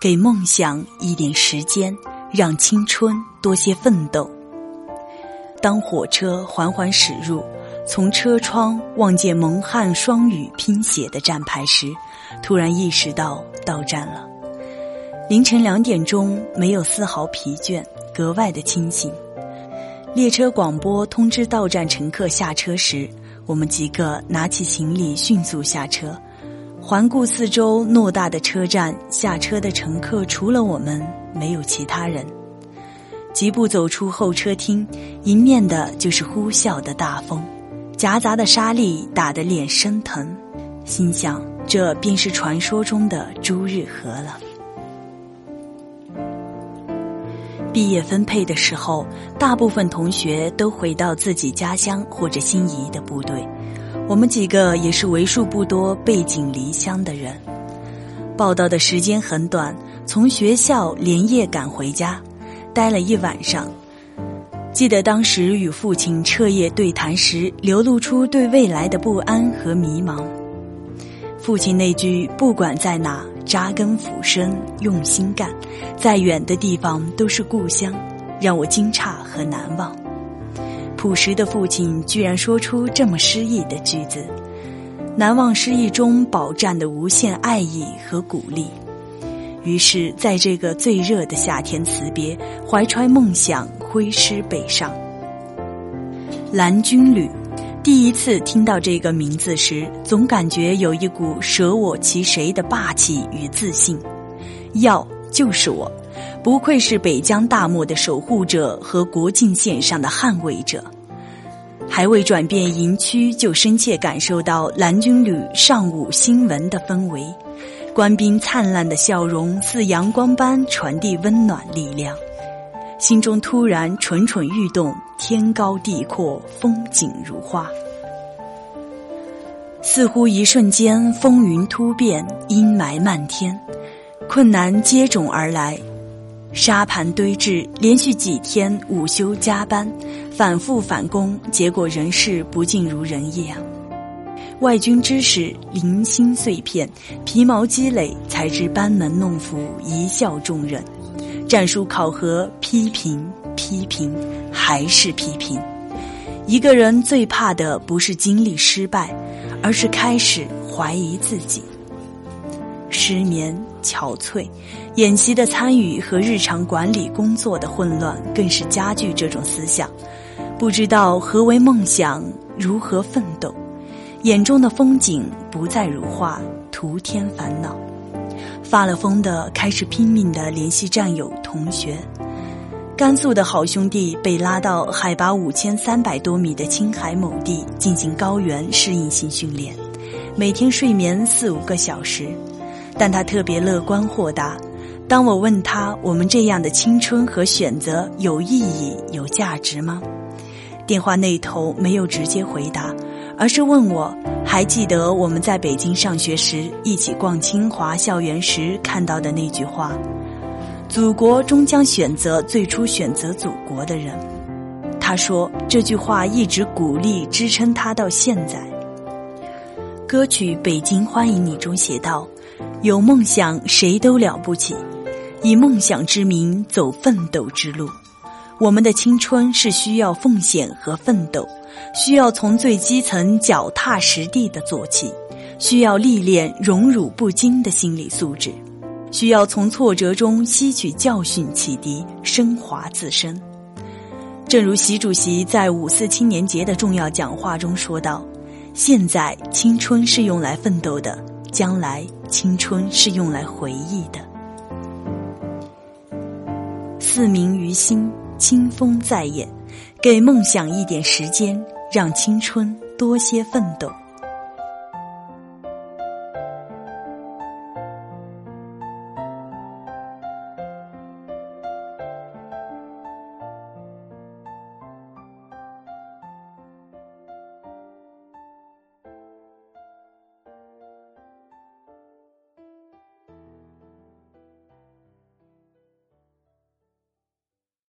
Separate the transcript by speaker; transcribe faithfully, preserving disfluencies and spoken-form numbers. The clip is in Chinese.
Speaker 1: 给梦想一点时间，让青春多些奋斗。当火车缓缓驶入，从车窗望见蒙汉双语拼写的站牌时，突然意识到到站了。凌晨两点钟，没有丝毫疲倦，格外的清醒。列车广播通知到站乘客下车时，我们几个拿起行李迅速下车。环顾四周偌大的车站，下车的乘客除了我们，没有其他人。疾步走出候车厅，迎面的就是呼啸的大风，夹杂的沙粒打得脸生疼，心想这便是传说中的朱日河了。毕业分配的时候，大部分同学都回到自己家乡或者心仪的部队，我们几个也是为数不多背井离乡的人。报到的时间很短，从学校连夜赶回家，待了一晚上。记得当时与父亲彻夜对谈时，流露出对未来的不安和迷茫。父亲那句不管在哪，扎根俯身用心干，再远的地方都是故乡，让我惊诧和难忘。朴实的父亲居然说出这么诗意的句子，难忘诗意中饱蘸的无限爱意和鼓励。于是在这个最热的夏天辞别，怀揣梦想挥师北上。蓝军旅，第一次听到这个名字时，总感觉有一股舍我其谁的霸气与自信。要就是我，不愧是北疆大漠的守护者和国境线上的捍卫者。还未转变营区，就深切感受到蓝军旅上午新闻的氛围，官兵灿烂的笑容似阳光般传递温暖力量，心中突然蠢蠢欲动，天高地阔，风景如画。似乎一瞬间风云突变，阴霾漫天，困难接踵而来，沙盘堆置，连续几天午休加班，反复返工，结果人事不尽如人意啊。外军知识零星碎片，皮毛积累才知班门弄斧，贻笑众人。战术考核批评批评还是批评。一个人最怕的不是经历失败，而是开始怀疑自己。失眠憔悴，演习的参与和日常管理工作的混乱更是加剧这种思想。不知道何为梦想，如何奋斗，眼中的风景不再如画，徒添烦恼。发了疯的开始拼命地联系战友同学。甘肃的好兄弟被拉到海拔五千三百多米的青海某地进行高原适应性训练，每天睡眠四五个小时，但他特别乐观豁达。当我问他，我们这样的青春和选择有意义有价值吗？电话那头没有直接回答，而是问我还记得我们在北京上学时一起逛清华校园时看到的那句话，祖国终将选择最初选择祖国的人。他说这句话一直鼓励支撑他到现在。歌曲《北京欢迎你》中写道，有梦想谁都了不起，以梦想之名走奋斗之路。我们的青春是需要奉献和奋斗，需要从最基层脚踏实地的做起，需要历练荣辱不惊的心理素质，需要从挫折中吸取教训启迪，升华自身。正如习主席在五四青年节的重要讲话中说道，现在青春是用来奋斗的，将来青春是用来回忆的。四明于心，清风在眼，给梦想一点时间，让青春多些奋斗。